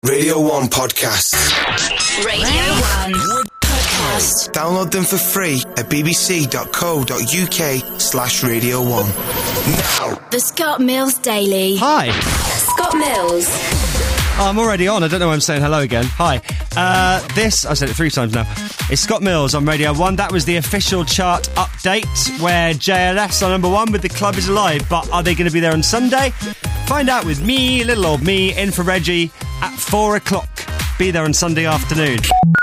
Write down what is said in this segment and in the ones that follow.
Radio 1 Podcast. Radio 1 Podcast. Download them for free at bbc.co.uk/Radio 1. Now. The Scott Mills Daily. Hi. Scott Mills. Oh, I'm already on. I don't know why I'm saying hello again. Hi. This, I said it 3 times now, it's Scott Mills on Radio 1. That was the official chart update where JLS are number 1 with The Club Is Alive. But are they going to be there on Sunday? Find out with me, little old me, in for Reggie at 4 o'clock. Be there on Sunday afternoon.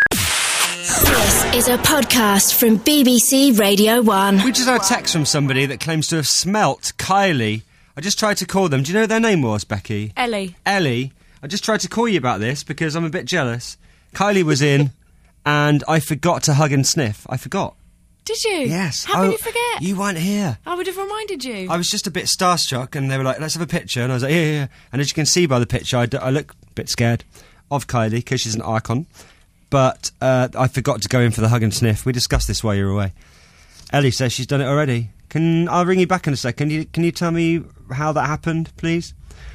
This is a podcast from BBC Radio 1. We just had a text from somebody that claims to have smelt Kylie. I just tried to call them. Do you know what their name was, Becky? Ellie. Ellie. I just tried to call you about this because I'm a bit jealous. Kylie was in and I forgot to hug and sniff. I forgot. Did you? Yes. How can you forget? You weren't here. I would have reminded you. I was just a bit starstruck and they were like, let's have a picture. And I was like, yeah. And as you can see by the picture, I look a bit scared of Kylie because she's an icon. But I forgot to go in for the hug and sniff. We discussed this while you were away. Ellie says she's done it already. I'll ring you back in a second. Can you tell me how that happened, please?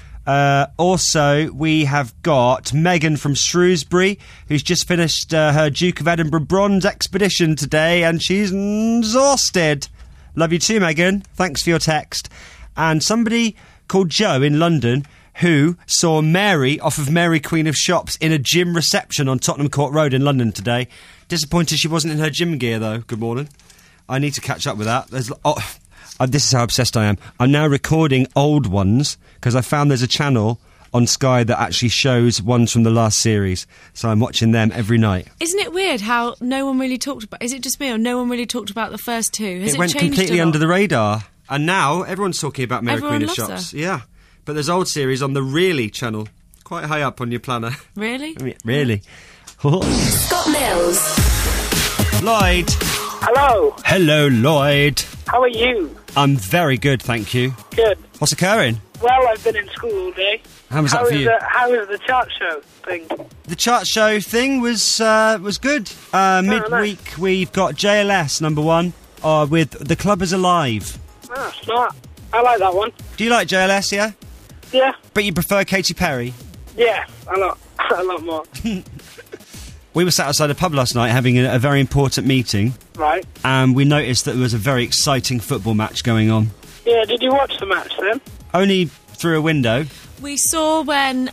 Also, we have got Megan from Shrewsbury, who's just finished her Duke of Edinburgh bronze expedition today, and she's exhausted. Love you too, Megan. Thanks for your text. And somebody called Joe in London who saw Mary off of Mary Queen of Shops in a gym reception on Tottenham Court Road in London today. Disappointed she wasn't in her gym gear, though. Good morning. I need to catch up with that. This is how obsessed I am. I'm now recording old ones because I found there's a channel on Sky that actually shows ones from the last series. So I'm watching them every night. Isn't it weird how no one really talked about... Is it just me or no one really talked about the first 2? Has it went changed completely a lot? under the radar. And now everyone's talking about Mary Everyone Queen of loves Shops. her. Yeah. But there's old series on the Really channel. Quite high up on your planner. Really? I mean, really. Scott Mills. Lloyd. Hello. Hello, Lloyd. How are you? I'm very good, thank you. Good. What's occurring? Well, I've been in school all day. How was that for you? How was the chart show thing? The chart show thing was good. Midweek, we've got JLS number 1 with The Club Is Alive. Ah, smart. I like that one. Do you like JLS, yeah? Yeah. But you prefer Katy Perry? Yeah, a lot more. We were sat outside a pub last night having a very important meeting. Right. And we noticed that there was a very exciting football match going on. Yeah, did you watch the match then? Only through a window. We saw when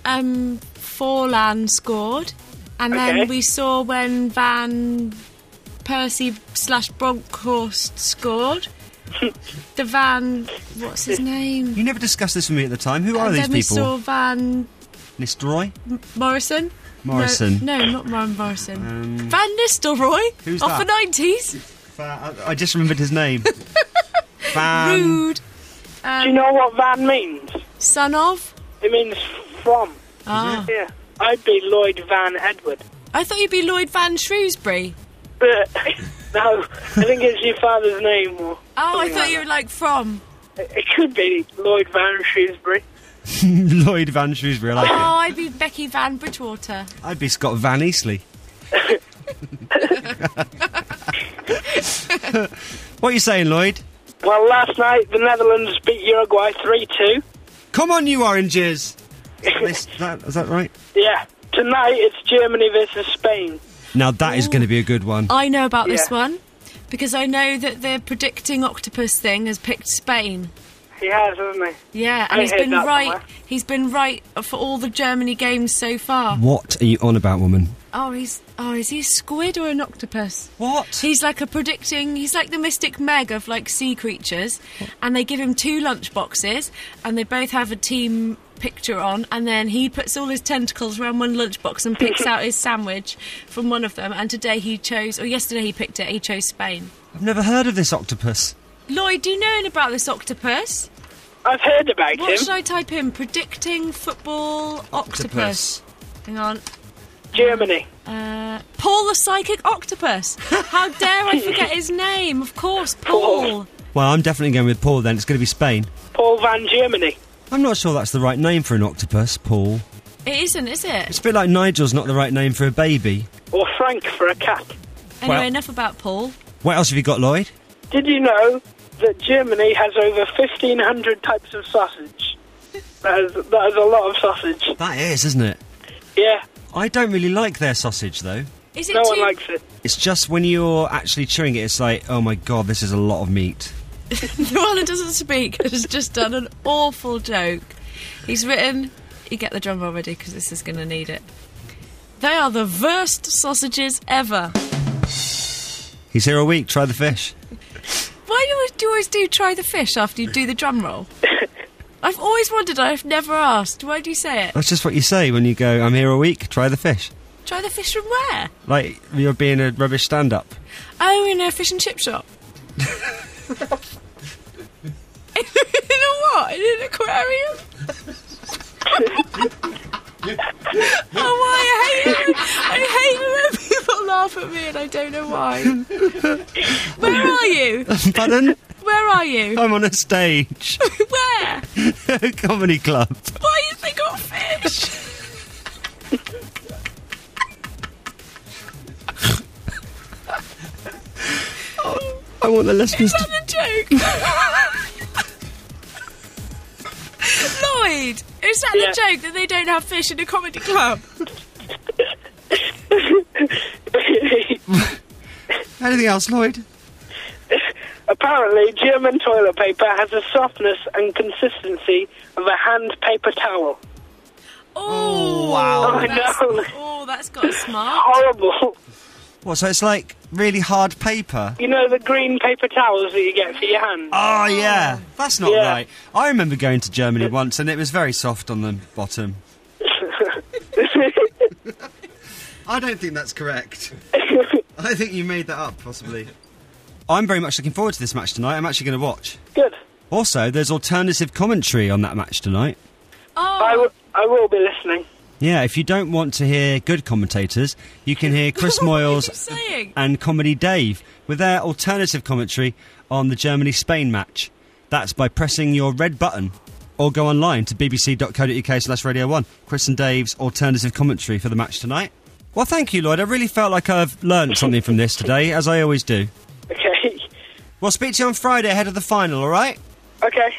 Forlan scored, and then we saw when Van Persie / Bronkhorst scored. The Van... What's his name? You never discussed this with me at the time. Who are these then we people? saw Van... Nistelrooy? Morrison? Morrison. No, not Van Morrison. Van Nistelrooy? Who's off that? the 90s? I just remembered his name. Van... Rude. Do you know what Van means? Son of? It means from. Ah. Yeah. I'd be Lloyd Van Edward. I thought you'd be Lloyd Van Shrewsbury. But, no, I think it's your father's name. Or I something thought like you were like from. that. It could be Lloyd Van Shrewsbury. Lloyd Van Shrewsbury, I like Oh, it. I'd be Becky Van Bridgewater. I'd be Scott Van Eastleigh. What are you saying, Lloyd? Well, last night the Netherlands beat Uruguay 3-2. Come on, you oranges! Is that right? Yeah. Tonight it's Germany versus Spain. Now that is going to be a good one. I know about this Yeah. one because I know that the predicting octopus thing has picked Spain. He has, hasn't he? Yeah, and I he's heard been that right. somewhere. He's been right for all the Germany games so far. What are you on about, woman? Is he a squid or an octopus? What? He's like he's like the Mystic Meg of like sea creatures, and they give him 2 lunch boxes, and they both have a team picture on, and then he puts all his tentacles around one lunchbox and picks out his sandwich from one of them, and yesterday he picked it, he chose Spain. I've never heard of this octopus. Lloyd, do you know anything about this octopus? I've heard about What him. should I type in? Predicting football octopus. Hang on. Germany. Paul the Psychic Octopus. How dare I forget his name? Of course, Paul. Well, I'm definitely going with Paul then. It's going to be Spain. Paul Van Germany. I'm not sure that's the right name for an octopus, Paul. It isn't, is it? It's a bit like Nigel's not the right name for a baby. Or Frank for a cat. Anyway, Well- enough about Paul. What else have you got, Lloyd? Did you know that Germany has over 1,500 types of sausage? That is a lot of sausage. That is, isn't it? Yeah, I don't really like their sausage, though. Is it no too... one likes it. It's just when you're actually chewing it, it's like, oh my god, this is a lot of meat. The one who doesn't speak has just done an awful joke. He's written... You get the drum roll ready, because this is going to need it. They are the worst sausages ever. He's here a week, try the fish. Why do you always do try the fish after you do the drum roll? I've always wondered, I've never asked. Why do you say it? That's just what you say when you go, I'm here a week, try the fish. Try the fish from where? Like, you're being a rubbish stand-up. Oh, in a fish and chip shop. In a what? In an aquarium? Oh, why? I hate it when people laugh at me and I don't know why. Where are you? Pardon? Where are you? I'm on a stage. Where? Comedy club. Why have they got fish? I want the listeners Is to... that a joke? Lloyd, is that the joke that they don't have fish in a comedy club? Anything else, Lloyd? Apparently, German toilet paper has the softness and consistency of a hand paper towel. Oh, wow. I know. Oh, that's got smart. Horrible. What, so it's like really hard paper? You know the green paper towels that you get for your hands? Oh, yeah. That's not Yeah. right. I remember going to Germany once and it was very soft on the bottom. I don't think that's correct. I think you made that up, possibly. I'm very much looking forward to this match tonight. I'm actually going to watch. Good. Also, there's alternative commentary on that match tonight. Oh, I will be listening. Yeah, if you don't want to hear good commentators, you can hear Chris Moyles What are you saying? and Comedy Dave with their alternative commentary on the Germany-Spain match. That's by pressing your red button or go online to bbc.co.uk/Radio 1. Chris and Dave's alternative commentary for the match tonight. Well, thank you, Lloyd. I really felt like I've learned something from this today, as I always do. Okay. We'll speak to you on Friday ahead of the final, all right? Okay.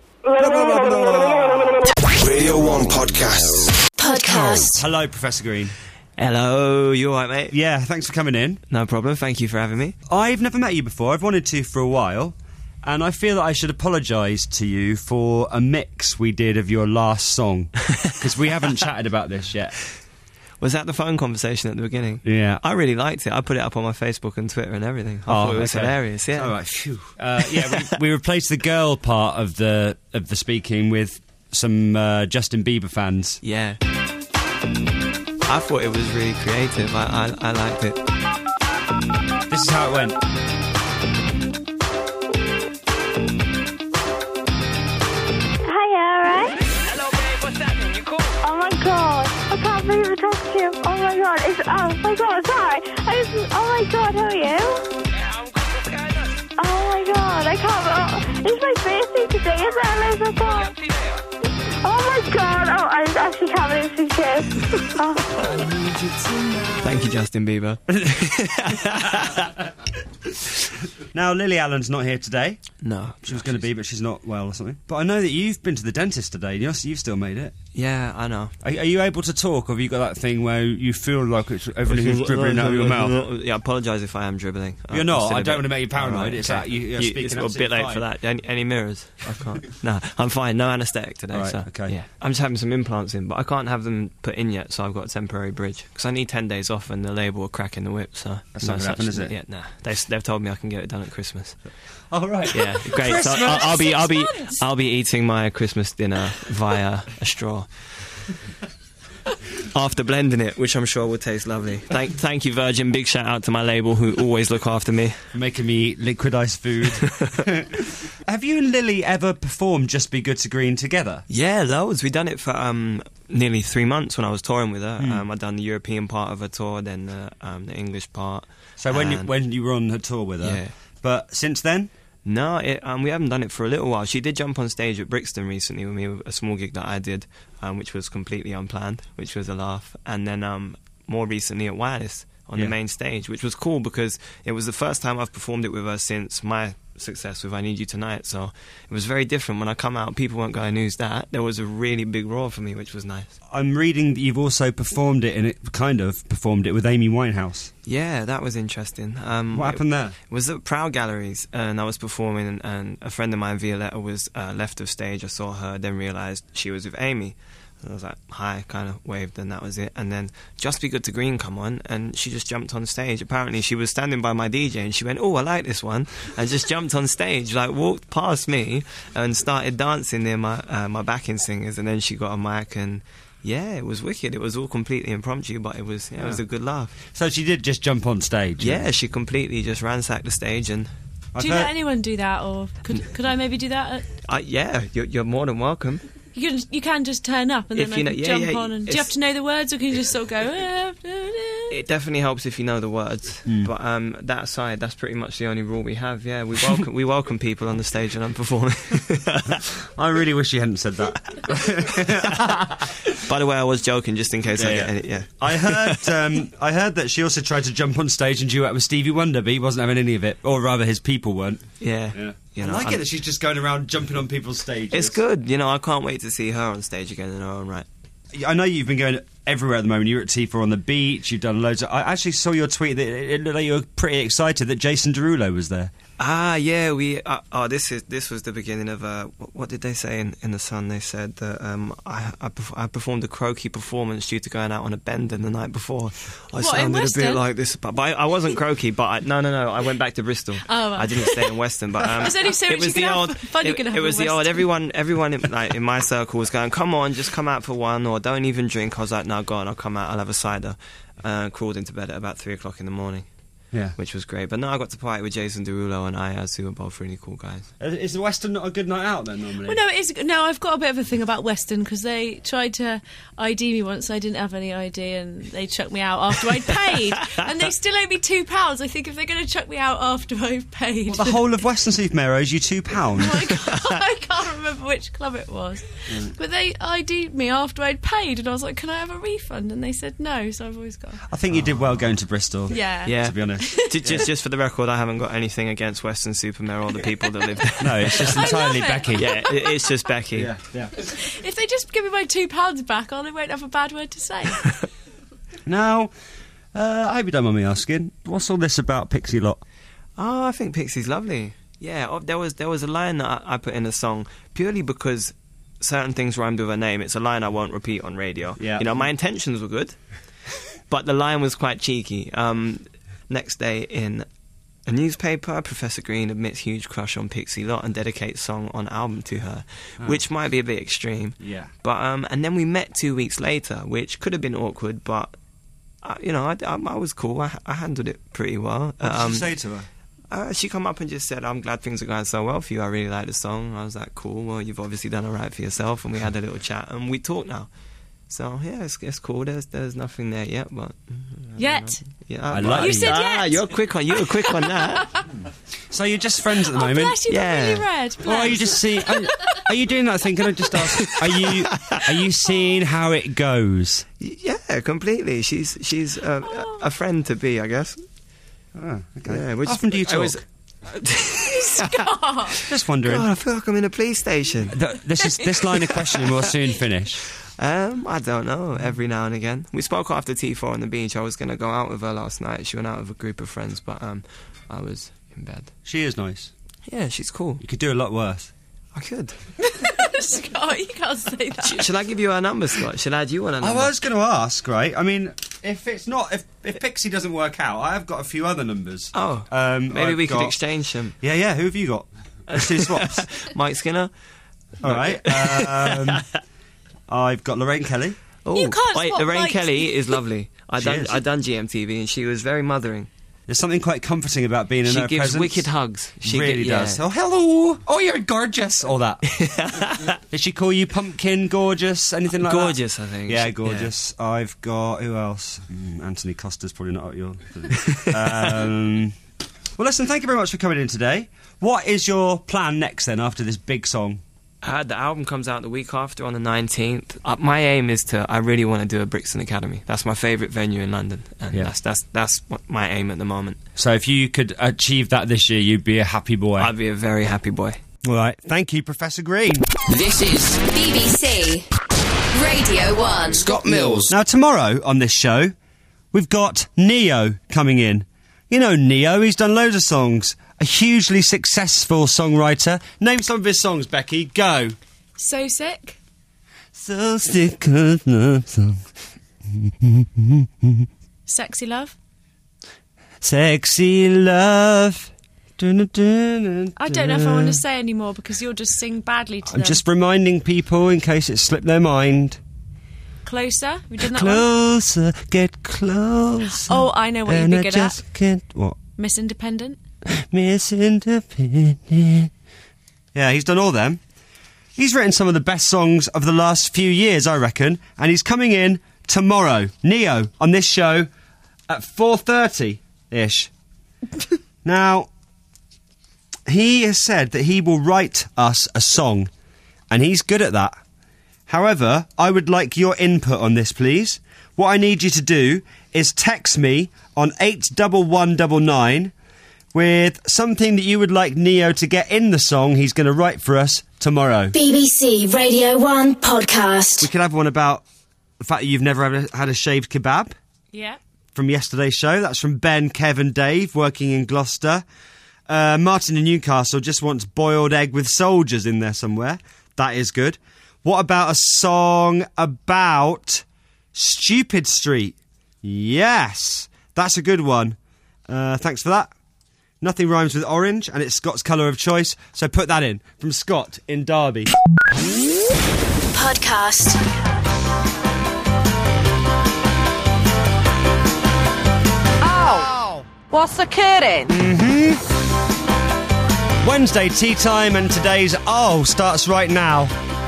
Radio 1 Podcasts. Podcast. Hello, Professor Green. Hello, you alright, mate? Yeah, thanks for coming in. No problem, thank you for having me. I've never met you before. I've wanted to for a while. And I feel that I should apologise to you for a mix we did of your last song. Because we haven't chatted about this yet. Was that the phone conversation at the beginning? Yeah. I really liked it. I put it up on my Facebook and Twitter and everything. I thought it was hilarious, yeah. All right, phew. We replaced the girl part of the speaking with some Justin Bieber fans. Yeah. I thought it was really creative. I liked it. This is how it went. Hello, babe. What's happening? You cool? Oh my god, I can't believe I talked to you. Oh my god, oh my god, sorry. Oh my god, how are you? Yeah, I'm good. What's going on? Oh my god, I can't. It's my birthday today, isn't it? Oh my god. Oh my god, oh, I actually can't believe it's oh. Thank you, Justin Bieber. Now, Lily Allen's not here today. No. She was going to be, but she's not well or something. But I know that you've been to the dentist today. You've still made it. Yeah, I know. Are you able to talk, or have you got that thing where you feel like it's everything's dribbling out of your mouth? Yeah, I apologise if I am dribbling. You're not. I'm I still don't want to make you paranoid. Alright, It's okay. like you're speaking it's a bit absolutely late fine. for that. Any mirrors? I can't. No, I'm fine. No anaesthetic today. Alright, so, okay. Yeah. I'm just having some implants in, but I can't have them put in yet, so I've got a temporary bridge. Because I need 10 days off and the label will crack in the whip, so... That's not gonna happen, is it? Yeah, nah. They've told me I can get it done at Christmas. Oh, right. Yeah, great. So I'll be eating my Christmas dinner via a straw. After blending it, which I'm sure will taste lovely. Thank you, Virgin. Big shout out to my label who always look after me. Making me eat liquid ice food. Have you and Lily ever performed Just Be Good to Green together? Yeah, loads. We done it for nearly 3 months when I was touring with her. I'd done the European part of her tour, then the English part. So when you were on her tour with her? Yeah. But since then? No, we haven't done it for a little while. She did jump on stage at Brixton recently with me, a small gig that I did, which was completely unplanned, which was a laugh. And then more recently at Wireless on the main stage, which was cool because it was the first time I've performed it with her since my success with I Need You Tonight. So it was very different. When I come out, people weren't going, who's that? There was a really big roar for me, which was nice. I'm reading that you've also performed it, and it kind of performed it with Amy Winehouse. Yeah, that was interesting. What happened there? It was at Proud Galleries, and I was performing, and a friend of mine, Violetta, was left of stage. I saw her, then realised she was with Amy. And I was like, hi, kind of waved, and that was it. And then Just Be Good to Green come on, and she just jumped on stage. Apparently, she was standing by my DJ, and she went, oh, I like this one, and just jumped on stage, like walked past me, and started dancing near my backing singers, and then she got a mic, and yeah, it was wicked. It was all completely impromptu, but it was it was a good laugh. So she did just jump on stage? Yeah, she completely just ransacked the stage, and... Do you let anyone do that, or could I maybe do that? Yeah, you're more than welcome. You can just turn up and then jump on. And do you have to know the words, or can you just sort of go? It definitely helps if you know the words. But that aside, that's pretty much the only rule we have. Yeah, we welcome people on the stage when I'm performing. I really wish you hadn't said that. By the way, I was joking, just in case I get any. Yeah, I heard that she also tried to jump on stage and duet with Stevie Wonder, but he wasn't having any of it, or rather, his people weren't. Yeah. You know, I like it that she's just going around jumping on people's stages. It's good. You know, I can't wait to see her on stage again in her own right. I know you've been going everywhere at the moment. You were at T4 on the beach. You've done loads. I actually saw your tweet that it looked like you were pretty excited that Jason Derulo was there. Yeah, we. This was the beginning of. What did they say in the Sun? They said that I performed a croaky performance due to going out on a bender the night before. I sounded a bit like this, but I wasn't croaky. But no. I went back to Bristol. Oh, right. I didn't stay in Weston. But it was the old. It was the old. Everyone in my circle was going, "Come on, just come out for one, or don't even drink." I was like, "No, go on, I'll come out. I'll have a cider." Crawled into bed at about 3 o'clock in the morning. Yeah, which was great. But no, I got to party with Jason Derulo and Ayaz, who were both really cool guys. Is the Western not a good night out then, normally? Well, no, it is. No, I've got a bit of a thing about Western, because they tried to ID me once. I didn't have any ID, and they chucked me out after I'd paid. And they still owe me £2. I think if they're going to chuck me out after I've paid... Well, the whole of Western-super-Mare owes you £2. I can't remember which club it was. But they ID'd me after I'd paid, and I was like, can I have a refund? And they said no, so I've always got... I think you did well going to Bristol. Yeah. To be honest. Just for the record, I haven't got anything against Western-super-Mare or the people that live there. No, it's just entirely Becky. Yeah, it's just Becky. Yeah. If they just give me my £2 back, I won't have a bad word to say. Now, I hope you don't mind me asking, what's all this about Pixie Lot? Oh, I think Pixie's lovely. Yeah, there was a line that I put in a song purely because certain things rhymed with her name. It's a line I won't repeat on radio. Yeah. You know, my intentions were good, but the line was quite cheeky. Next day in a newspaper, Professor Green admits huge crush on Pixie Lot and dedicates song on album to her, which might be a bit extreme. Yeah. But and then we met 2 weeks later, which could have been awkward, but I was cool. I handled it pretty well. What did you say to her? She come up and just said, I'm glad things are going so well for you. I really like the song. I was like, cool. Well, you've obviously done all right for yourself. And we had a little chat and we talk now. So yeah, it's cool. There's nothing there yet, but Yet. Yeah, I like you said yet. You were quick on that. So you're just friends at the moment? Bless you, got really red. Or are you just seeing? Are you doing that thing? Can I just ask? Are you seeing how it goes? Yeah, completely. She's a friend to be, I guess. Oh, okay. Yeah, how often do you talk? Scott. Just wondering. God, I feel like I'm in a police station. This line of questioning will soon finish. I don't know. Every now and again. We spoke after T4 on the beach. I was going to go out with her last night. She went out with a group of friends, but I was in bed. She is nice. Yeah, she's cool. You could do a lot worse. I could. Scott, you can't say that. Shall I give you her number, Scott? Shall I add you on her number? I was going to ask, right? I mean, if Pixie doesn't work out, I have got a few other numbers. Oh, maybe we could exchange them. Yeah. Who have you got? Let's do swaps. Mike Skinner. All right. I've got Lorraine Kelly. Oh, you can't wait, swap Lorraine Mike's. Kelly is lovely. I done GMTV and she was very mothering. There's something quite comforting about being in her She gives presence. wicked hugs. She really does. Oh, hello. Oh, you're gorgeous. All that. Did she call you pumpkin, gorgeous, anything like gorgeous, that? I think. Yeah, gorgeous. Yeah. I've got... Who else? Anthony Costa's probably not up your... Well, listen, thank you very much for coming in today. What is your plan next, then, after this big song? The album comes out the week after, on the 19th. My aim is I really want to do a Brixton Academy. That's my favourite venue in London, and that's what my aim at the moment. So if you could achieve that this year, you'd be a happy boy. I'd be a very happy boy. All right, thank you, Professor Green. This is BBC Radio 1. Scott Mills. Now, tomorrow on this show, we've got Neo coming in. You know Neo, he's done loads of songs. A hugely successful songwriter. Name some of his songs, Becky. Go. So Sick. So sick of love songs. Sexy Love. Sexy love. I don't know if I want to say any more because you'll just sing badly to them. I'm just reminding people in case it slipped their mind. Closer. We did that Closer, get closer. Oh, I know what you'd be good at. Can't, what? Miss Independent. Miss Independent. Yeah, he's done all them. He's written some of the best songs of the last few years, I reckon, and he's coming in tomorrow, Neo, on this show at 4:30-ish. Now, he has said that he will write us a song, and he's good at that. However, I would like your input on this, please. What I need you to do is text me on 81199 with something that you would like Neo to get in the song he's going to write for us tomorrow. BBC Radio 1 podcast. We could have one about the fact that you've never had a shaved kebab Yeah. from yesterday's show. That's from Ben, Kev and Dave, working in Gloucester. Martin in Newcastle just wants boiled egg with soldiers in there somewhere. That is good. What about a song about Stupid Street? Yes, that's a good one. Thanks for that. Nothing rhymes with orange, and it's Scott's colour of choice, so put that in. From Scott in Derby. Podcast. Oh, what's occurring? Wednesday tea time, and today's starts right now.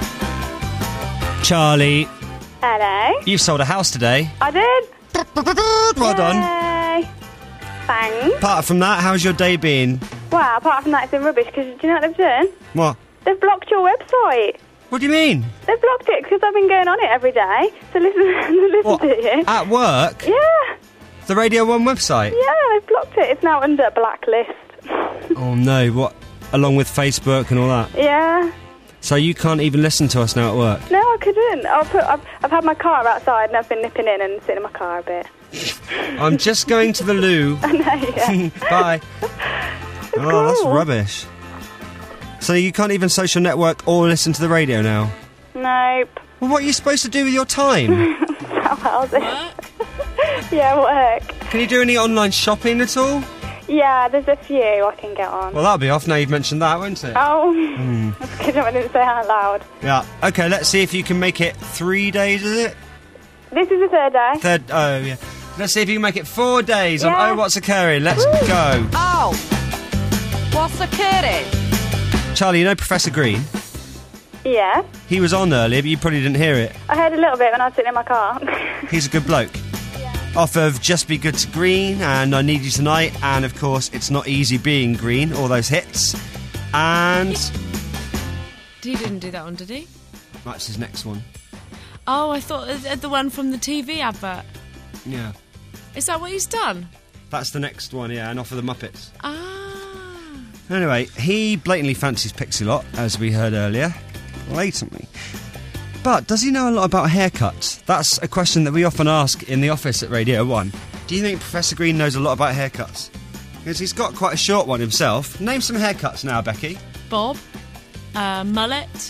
Charlie, Hello. you've sold a house today. I did. Well done. Yay. Thanks. Apart from that, how's your day been? Well, apart from that, it's been rubbish because do you know what they've done? What? They've blocked your website. What do you mean? They've blocked it because I've been going on it every day to listen What? to you. At work? Yeah. The Radio 1 website? Yeah, they've blocked it. It's now under blacklist. Oh no, what? Along with Facebook and all that? Yeah. So you can't even listen to us now at work? No, I couldn't. I've had my car outside and I've been nipping in and sitting in my car a bit. I'm just going to the loo. I know, yeah. Bye. Oh, that's cool. rubbish. So you can't even social network or listen to the radio now? Nope. Well, what are you supposed to do with your time? How's it? Yeah, work. Can you do any online shopping at all? Yeah, there's a few I can get on. Well, that'll be off now you've mentioned that, won't it? Oh, that's good I didn't say it out loud. Yeah. Okay, let's see if you can make it 3 days, is it? This is the third day. Oh, yeah. Let's see if you can make it 4 days on Yeah. Oh, What's Occurring. Let's go. Oh, what's occurring? Charlie, you know Professor Green? Yeah. He was on earlier, but you probably didn't hear it. I heard a little bit when I was sitting in my car. He's a good bloke. Off of Just Be Good to Green and I Need You Tonight, and of course It's Not Easy Being Green, all those hits. And He didn't do that one, did he? that's his next one. Oh, I thought the one from the TV advert. Yeah. Is that what he's done? That's the next one, yeah, and off of the Muppets. Ah. Anyway, he blatantly fancies Pixie-Lot, as we heard earlier. Blatantly. But does he know a lot about haircuts? That's a question that we often ask in the office at Radio 1. Do you think Professor Green knows a lot about haircuts? Because he's got quite a short one himself. Name some haircuts now, Becky. Bob. Mullet.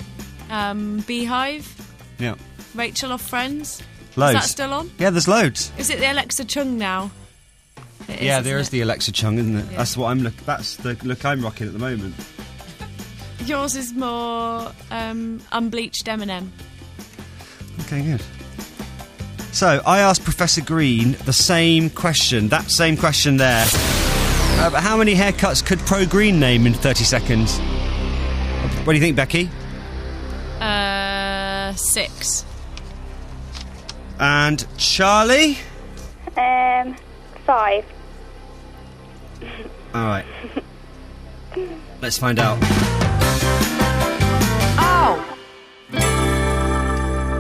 Beehive. Yeah. Rachel off Friends. Loads. Is that still on? Yeah, there's loads. Is it the Alexa Chung now? It Yeah, isn't there is it? the Alexa Chung, isn't it? Yeah. That's what that's the look I'm rocking at the moment. Yours is more unbleached Eminem. Okay, good. So, I asked Professor Green the same question, that same question there. But how many haircuts could Pro Green name in 30 seconds? What do you think, Becky? 6. And Charlie? 5. Alright. Let's find out.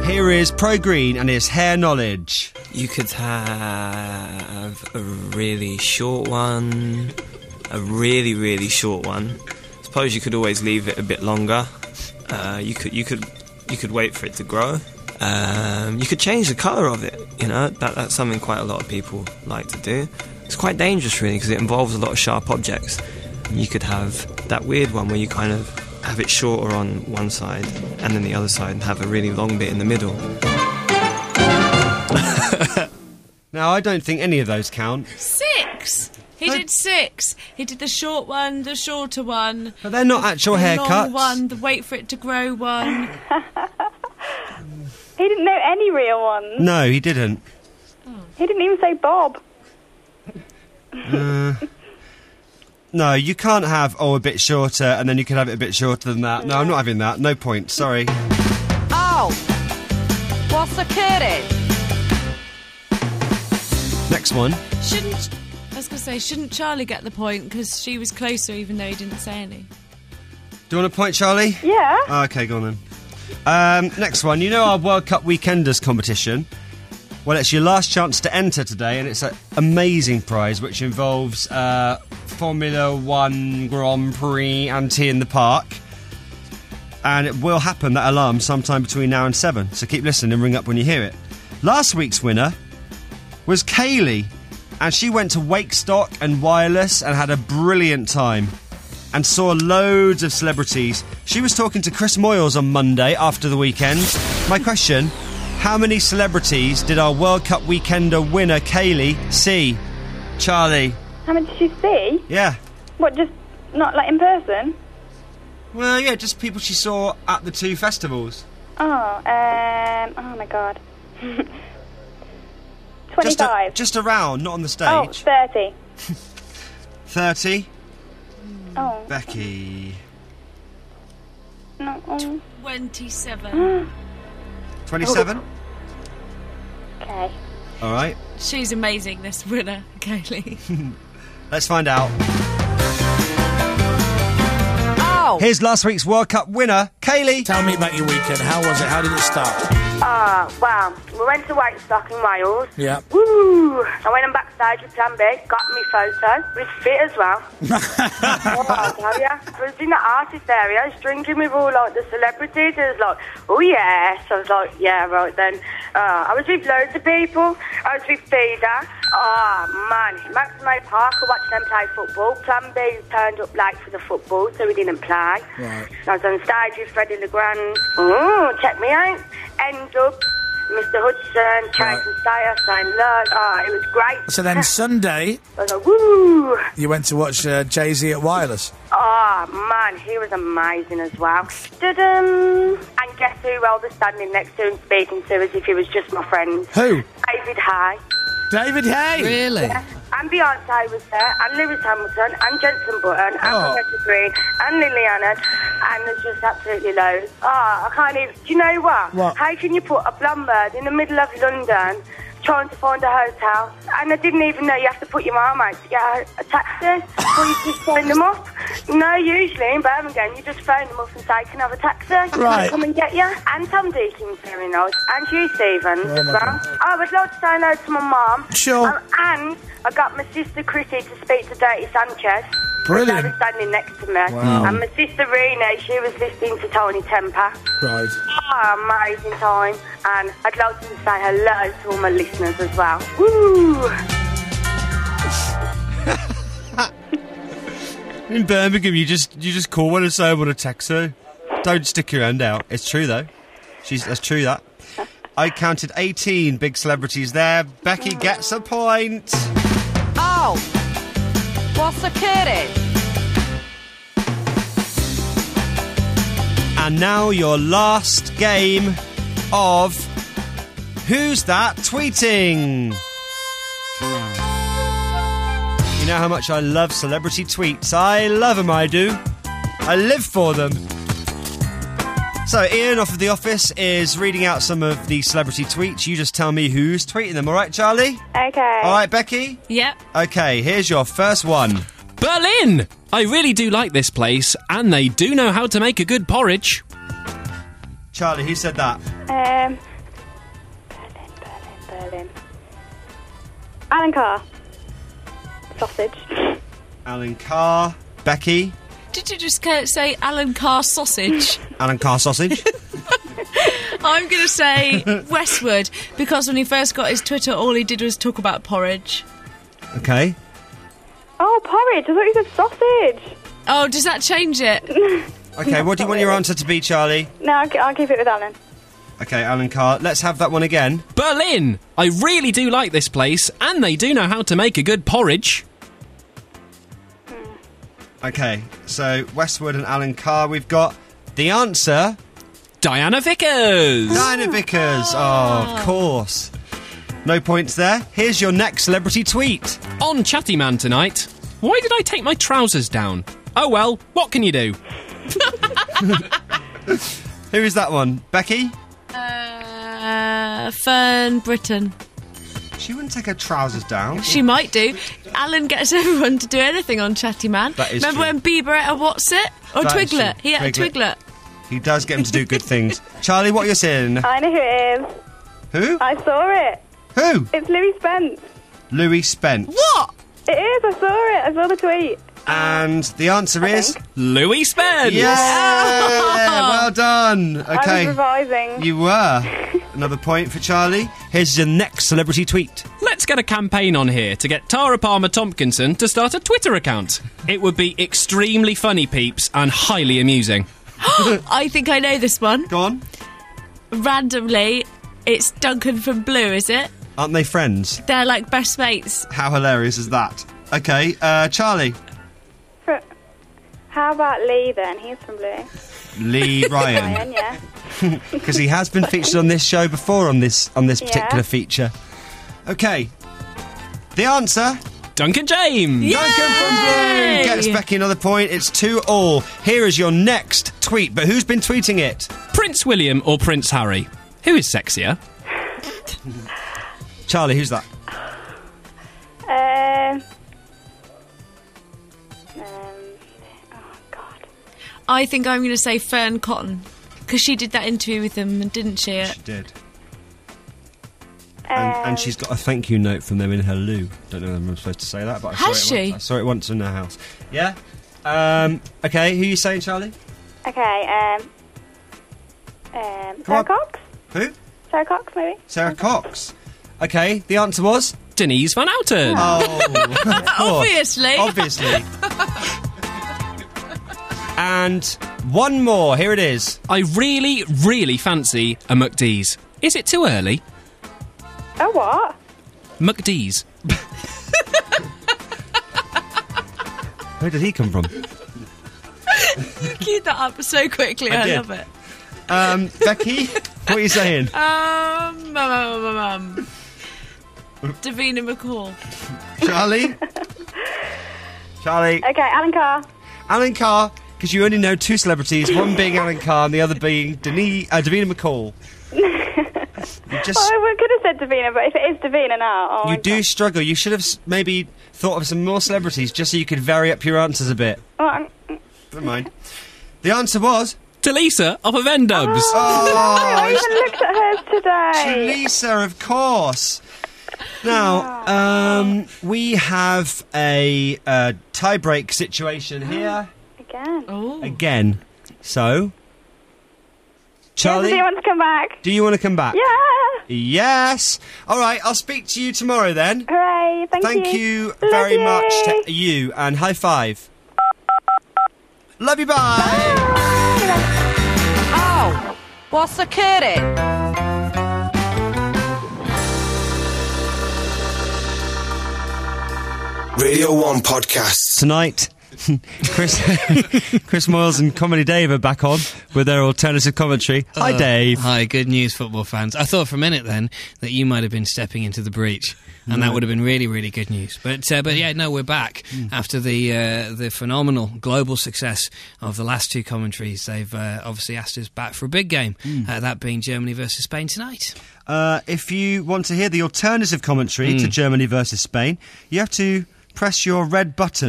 Here is Pro Green and his hair knowledge. You could have a really short one, a really, really short one. Suppose you could always leave it a bit longer. You could wait for it to grow. You could change the colour of it. You know, that's something quite a lot of people like to do. It's quite dangerous, really, because it involves a lot of sharp objects. You could have that weird one where you kind of have it shorter on one side and then the other side and have a really long bit in the middle. Now, I don't think any of those count. 6! He did 6. He did the short one, the shorter one. But they're not actual the haircuts. long one, the wait for it to grow one. He didn't know any real ones. No, he didn't. He didn't even say Bob. No, you can't have, a bit shorter, and then you can have it a bit shorter than that. No, I'm not having that. No point, sorry. Oh! What's occurring? Next one. Shouldn't Charlie get the point because she was closer even though he didn't say any? Do you want a point, Charlie? Yeah. Oh, okay, go on then. Next one. You know our World Cup Weekenders competition? Well, it's your last chance to enter today, and it's an amazing prize which involves Formula One Grand Prix and tea in the park. And it will happen, that alarm, sometime between now and 7. So keep listening and ring up when you hear it. Last week's winner was Kaylee, and she went to Wakestock and Wireless and had a brilliant time and saw loads of celebrities. She was talking to Chris Moyles on Monday after the weekend. My question, how many celebrities did our World Cup Weekender winner Kaylee see? Charlie. How many did she see? Yeah. What, just not like in person? Well, yeah, just people she saw at the 2 festivals. Oh my God. 25. Just around, not on the stage. Oh, 30. 30. Oh. Becky. No. 27. 27? Okay. All right. She's amazing, this winner, Kaylee. Let's find out. Oh! Here's last week's World Cup winner, Kaylee. Tell me about your weekend. How was it? How did it start? Well, we went to Wakestock in Wales. Yeah. Woo! I went on backstage with Plan B, got me photo. It was fit as well. I'll tell ya. I was in the artist area, I was drinking with all like the celebrities. I was like, oh yes. I was like, yeah, right then. I was with loads of people. I was with Feeder. Oh man, Max May Park, I watched them play football. Plan B turned up late for the football, so we didn't play. Right. I was on stage with Freddie Legrand. Oh, check me out. End up, Mr. Hudson, Tracy Stayer, saying look. Oh, it was great. So then Sunday, I was like, woo! you went to watch Jay-Z at Wireless. Oh man, he was amazing as well. And guess who I was standing next to and speaking to as if he was just my friend? Who? David Hay. David Hay. Really? Yeah. And Beyonce was there, and Lewis Hamilton, and Jensen Button, and Vanessa Green, and Lily Allen, and there's just absolutely loads. I can't even... Do you know what? What? How can you put a blonde bird in the middle of London trying to find a hotel? And I didn't even know you have to put your arm out to get a taxi, or you just phone them up. No, usually in Birmingham, you just phone them up and say, can I have a taxi? Right. Come and get you. And Tom Deakin's very nice, and Hugh Stevens as well. I would like to say hello to my mum. Sure. And I got my sister Chrissy to speak to Dirty Sanchez. Brilliant. They were standing next to me. Wow. And my sister Rena, she was listening to Tony Temper. Right. Oh, amazing time. And I'd like to say hello to all my listeners as well. Woo! In Birmingham, you just call one and say I want a taxi. Don't stick your hand out. It's true though. That's true. That I counted 18 big celebrities there. Becky gets a point. Oh! What's occurring? And now your last game of Who's That Tweeting? You know how much I love celebrity tweets. I love them, I do. I live for them. So Ian off of The Office is reading out some of the celebrity tweets. You just tell me who's tweeting them, alright, Charlie? Okay. Alright, Becky? Yep. Okay, here's your first one. Berlin! I really do like this place, and they do know how to make a good porridge. Charlie, who said that? Berlin. Alan Carr. Sausage. Alan Carr. Becky. Did you just say Alan Carr sausage? Alan Carr sausage. I'm going to say Westwood, because when he first got his Twitter, all he did was talk about porridge. Okay. Oh, porridge. I thought you said sausage. Oh, does that change it? Okay, what do you want your answer to be, Charlie? No, I'll keep it with Alan. Okay, Alan Carr. Let's have that one again. Berlin! I really do like this place, and they do know how to make a good porridge. Okay, so Westwood and Alan Carr. We've got the answer... Diana Vickers! Diana Vickers! Oh, of course. No points there. Here's your next celebrity tweet. On Chatty Man tonight, why did I take my trousers down? Oh well, what can you do? Who is that one? Becky? Fern Britton. She wouldn't take her trousers down. She might do. Alan gets everyone to do anything on Chatty Man. That is Remember true. when Bieber ate a what's it? Or That is Twiglet? true. He ate a Twiglet. He does get him to do good things. Charlie, what are you saying? I know who it is. Who? I saw it. Who? It's Louis Spence. Louis Spence. What? It is. I saw it. I saw the tweet. And the answer is... Louis Spence! Yeah! Well done. I Okay. was revising. You were. Another point for Charlie. Here's your next celebrity tweet. Let's get a campaign on here to get Tara Palmer Tompkinson to start a Twitter account. It would be extremely funny, peeps, and highly amusing. I think I know this one. Go on. Randomly, it's Duncan from Blue, is it? Aren't they friends? They're like best mates. How hilarious is that? Okay, Charlie. How about Lee then? He's from Blue. Lee Ryan. Ryan, yeah. Because he has been featured on this show before on this particular Yeah. feature. Okay. The answer... Duncan James! Duncan from Blue gets Becky another point. It's 2-2. Here is your next tweet. But who's been tweeting it? Prince William or Prince Harry? Who is sexier? Charlie, who's that? Oh, God. I think I'm going to say Fern Cotton, because she did that interview with him, didn't she? She did. And she's got a thank you note from them in her loo. Don't know if I'm supposed to say that, but Has she? I saw it once in her house. Yeah? Okay, who are you saying, Charlie? Okay, Come Sarah on. Cox? Who? Sarah Cox, maybe? Sarah Cox. Okay, the answer was? Denise Van Outen! Oh, of course. Obviously. And one more, here it is. I really, really fancy a McDee's. Is it too early? Oh, what? McDee's. Where did he come from? You queued that up so quickly, I did. love it. Becky, what are you saying? Davina McCall. Charlie? Charlie? Okay, Alan Carr. Alan Carr, because you only know two celebrities, one being Alan Carr and the other being Davina McCall. You just... Oh, we could have said Davina, but if it is Davina now... Oh, You do struggle. You should have maybe thought of some more celebrities just so you could vary up your answers a bit. Never mind. The answer was... Talisa off of N-Dubs. I even looked at hers today. Talisa, of course. Now, we have a tie-break situation here. Again. So... Charlie? Do you want to come back? Do you want to come back? Yeah. Yes. All right, I'll speak to you tomorrow then. Hooray, thank you. Thank you Love very you. much to you, and high five. Love you, bye. Oh, what's the kitty? Radio 1 Podcasts. Tonight, Chris Moyles and Comedy Dave are back on with their alternative commentary. Hi, Dave. Hi, good news, football fans. I thought for a minute then that you might have been stepping into the breach, and that would have been really, really good news. But yeah, no, we're back after the phenomenal global success of the last two commentaries. They've obviously asked us back for a big game, that being Germany versus Spain tonight. If you want to hear the alternative commentary to Germany versus Spain, you have to press your red button.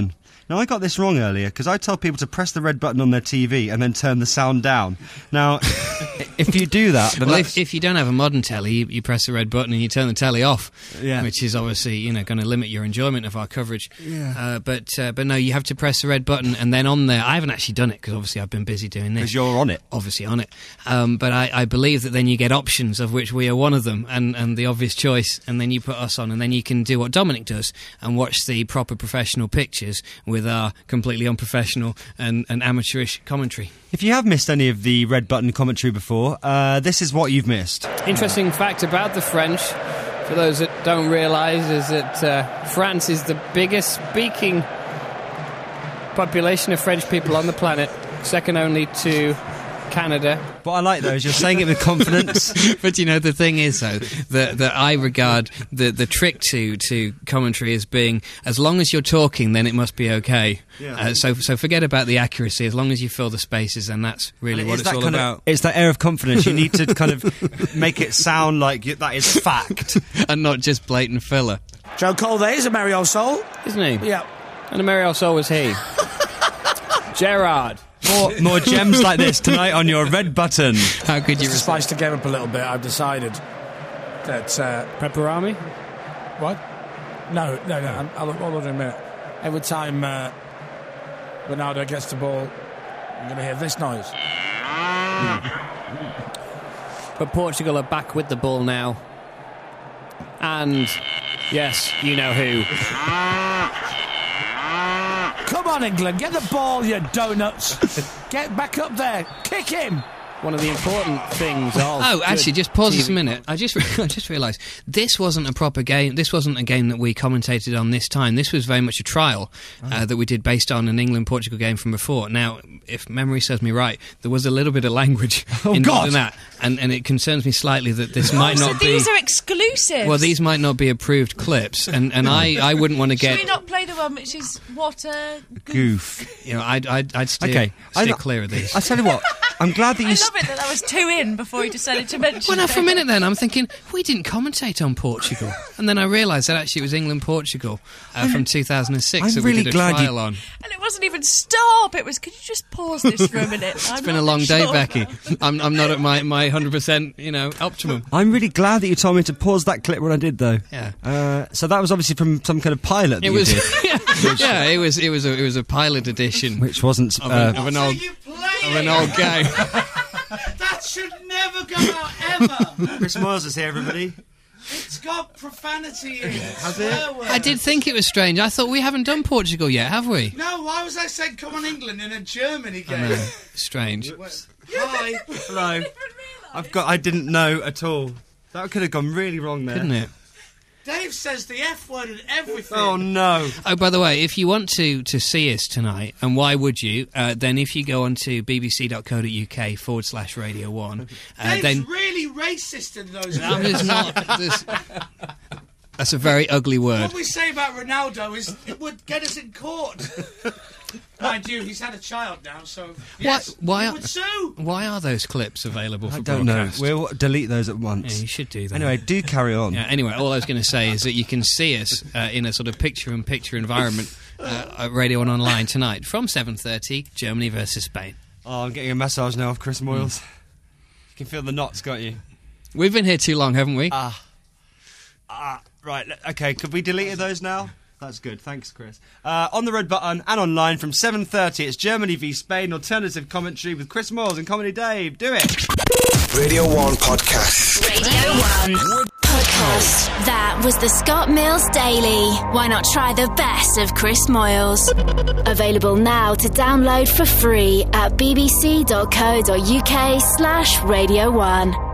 Now, I got this wrong earlier because I told people to press the red button on their TV and then turn the sound down. Now, if you do that, then well, if you don't have a modern telly, you press the red button and you turn the telly off, which is obviously going to limit your enjoyment of our coverage. Yeah. But no, you have to press the red button, and then on there, I haven't actually done it because obviously I've been busy doing this. Because you're on it. Obviously on it. But I believe that then you get options, of which we are one of them, and the obvious choice, and then you put us on, and then you can do what Dominic does and watch the proper professional pictures with our completely unprofessional and amateurish commentary. If you have missed any of the red button commentary before, this is what you've missed. Interesting fact about the French, for those that don't realise, is that France is the biggest speaking population of French people on the planet, second only to Canada. What I like, though, is you're saying it with confidence. But the thing is, though, that I regard the trick to commentary as being, as long as you're talking, then it must be okay. Yeah. So forget about the accuracy. As long as you fill the spaces, then that's really what it's all about. It's that air of confidence. You need to kind of make it sound like that is fact. And not just blatant filler. Joe Cole there is a merry old soul. Isn't he? Yeah. And a merry old soul was he. Gerard. More gems like this tonight on your red button. How could you spice the game up a little bit? I've decided that Pepperami. What? No. I'll hold on a minute. Every time Ronaldo gets the ball, I'm going to hear this noise. But Portugal are back with the ball now, and yes, you know who. Come on, England, get the ball, you donuts. Get back up there. Kick him. One of the important things actually, just pause TV. this a minute. I just realised this wasn't a proper game. This wasn't a game that we commentated on this time. This was very much a trial that we did based on an England-Portugal game from before. Now, if memory serves me right, there was a little bit of language involved in that, and it concerns me slightly that this might not be... These are exclusives. Well, these might not be approved clips, and I wouldn't want to get... Should we not play the one which is what a goof? I'd steer clear of these. I tell you what, I'm glad that you... I love it that was 2 in before you decided to mention Well, now, for a minute then, I'm thinking, we didn't commentate on Portugal. And then I realised that actually it was England-Portugal from 2006 that we did a trial on. And it wasn't even stop, it was, could you just pause this for a minute? It's been a long day, Becky. I'm not at my 100%, optimum. I'm really glad that you told me to pause that clip when I did, though. Yeah. So that was obviously from some kind of pilot that you did. it was a pilot edition. Which wasn't... of an old game. That should never go out, ever. Chris Moyles is here, everybody. It's got profanity in it. Has it? I did think it was strange. I thought we haven't done Portugal yet, have we? No, why was I saying come on England in a Germany game? Strange. Hi. Hello. I didn't know at all. That could have gone really wrong there. Couldn't it? Dave says the F word and everything. Oh, no. Oh, by the way, if you want to see us tonight, and why would you, then if you go on to bbc.co.uk/Radio 1... Dave's then really racist in those words. That's a very ugly word. What we say about Ronaldo is it would get us in court. Mind you, he's had a child now, so yes, why he would sue. Why are those clips available for I don't know. broadcast? We'll delete those at once. Yeah, you should do that. Anyway, do carry on. Yeah, anyway, all I was going to say is that you can see us in a sort of picture-in-picture environment at Radio 1 Online tonight from 7:30, Germany versus Spain. Oh, I'm getting a massage now of Chris Moyles. You can feel the knots, can't you? We've been here too long, haven't we? Right, okay, could we delete those now? That's good, thanks, Chris. On the red button and online from 7:30, it's Germany v Spain, alternative commentary with Chris Moyles and Comedy Dave. Do it! Radio 1 Podcast. Radio 1 Podcast. That was the Scott Mills Daily. Why not try the best of Chris Moyles? Available now to download for free at bbc.co.uk/Radio 1.